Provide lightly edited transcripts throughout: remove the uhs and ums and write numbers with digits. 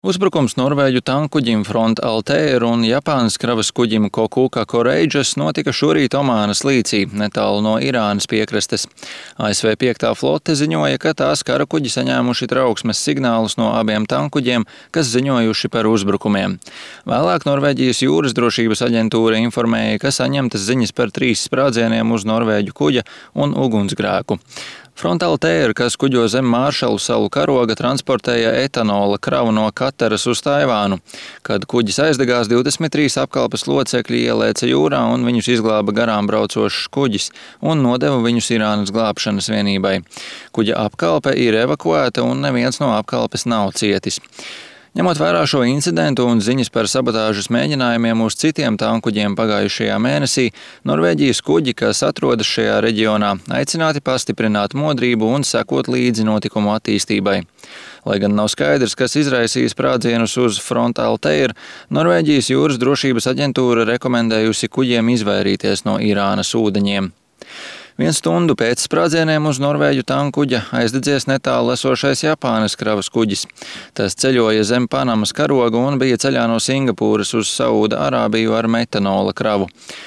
Uzbrukums norvēģu tankkuģim Front Altair un Japānas kravas kuģim Kokuka Courageous notika šorīt Omānas līcī, netālu no Irānas piekrastes. ASV 5. flote ziņoja, ka tās karakuģi saņēmuši trauksmes signālus no abiem tankkuģiem, kas ziņojuši par uzbrukumiem. Vēlāk Norvēģijas jūras drošības aģentūra informēja, ka saņemtas ziņas par 3 sprādzieniem uz norvēģu kuģa un ugunsgrēku. Front Altair, kas kuģo zem Māršalu salu karoga, transportēja etanola kravu no Kataras uz Taivānu. Kad kuģis aizdegās, 23 apkalpes locekļi ielēca jūrā un viņus izglāba garām braucošs kuģis un nodeva viņus Irānas glābšanas vienībai. Kuģa apkalpe ir evakuēta un neviens no apkalpes nav cietis. Ņemot vērā šo incidentu un ziņas par sabotāžas mēģinājumiem uz citiem tankkuģiem pagājušajā mēnesī, Norvēģijas kuģi, kas atrodas šajā reģionā, aicināti pastiprināt modrību un sekot līdzi notikumu attīstībai. Lai gan nav skaidrs, kas izraisīs sprādzienus uz Front Altair, Norvēģijas jūras drošības aģentūra rekomendējusi kuģiem izvairīties no Irānas ūdeņiem. 1 stundu pēc sprādzieniem uz norvēģu tankkuģa aizdedzies netālu esošais Japānas kravas kuģis. Tas ceļoja zem Panamas karoga un bija ceļā no Singapūras uz Saūda Arābiju ar metanola kravu.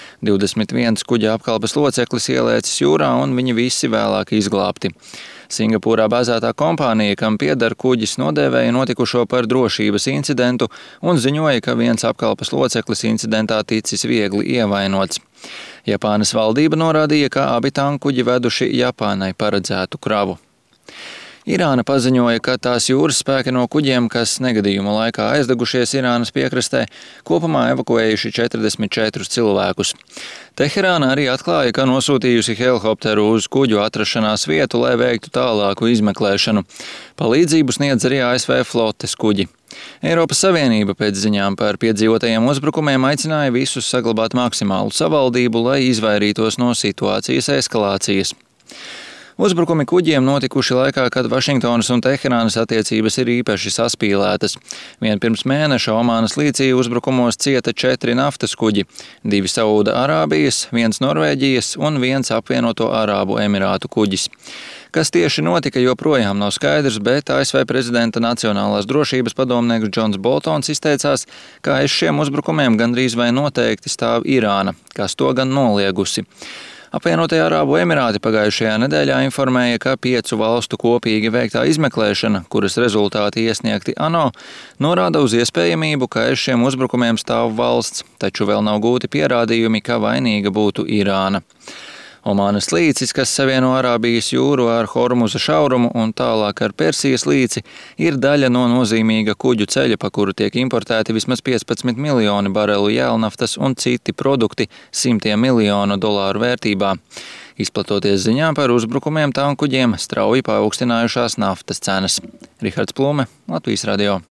21 kuģa apkalpes loceklis ielēcis jūrā un viņi visi vēlāk izglābti. Singapūrā bāzētā kompānija, kam pieder kuģis, nodēvēja notikušo par drošības incidentu un ziņoja, ka viens apkalpes loceklis incidentā ticis viegli ievainots. Japānas valdība norādīja, ka abi tankkuģi veduši Japānai paredzētu kravu. Irāna paziņoja, ka tās jūras spēki no kuģiem, kas negadījuma laikā aizdegušies Irānas piekrastē, kopumā evakuējuši 44 cilvēkus. Teherāna arī atklāja, ka nosūtījusi helikopteru uz kuģu atrašanās vietu, lai veiktu tālāku izmeklēšanu. Palīdzību sniedz arī ASV flotes kuģi. Eiropas Savienība pēc ziņām par piedzīvotajiem uzbrukumiem aicināja visus saglabāt maksimālu savaldību, lai izvairītos no situācijas eskalācijas. Uzbrukumi kuģiem notikuši laikā, kad Vašingtonas un Teherānas attiecības ir īpaši saspīlētas. Vien pirms mēneša Omānas līcī uzbrukumos cieta 4 naftas kuģi, 2 Saūda Arābijas, 1 Norvēģijas un 1 apvienoto Arābu Emirātu kuģis. Kas tieši notika, joprojām nav skaidrs, bet ASV prezidenta Nacionālās drošības padomnieks Džons Boltons izteicās, ka aiz šiem uzbrukumiem gandrīz vai noteikti stāv Irāna, kas to gan noliegusi. Apvienotie Arābu Emirāti pagājušajā nedēļā informēja, ka 5 valstu kopīgi veiktā izmeklēšana, kuras rezultāti iesniegti ANO, norāda uz iespējamību, ka aiz šiem uzbrukumiem stāv valsts, taču vēl nav gūti pierādījumi, ka vainīga būtu Irāna. Omānas līcis, kas savieno Arābijas jūru ar Hormuza šaurumu un tālāk ar Persijas līci, ir daļa no nozīmīga kuģu ceļa, pa kuru tiek importēti vismaz 15 miljoni barelu jēlnaftas un citi produkti $100 miljonu vērtībā. Izplatoties ziņām par uzbrukumiem tankkuģiem, strauji paaugstinājušās naftas cenas. Rihards Plume, Latvijas radio.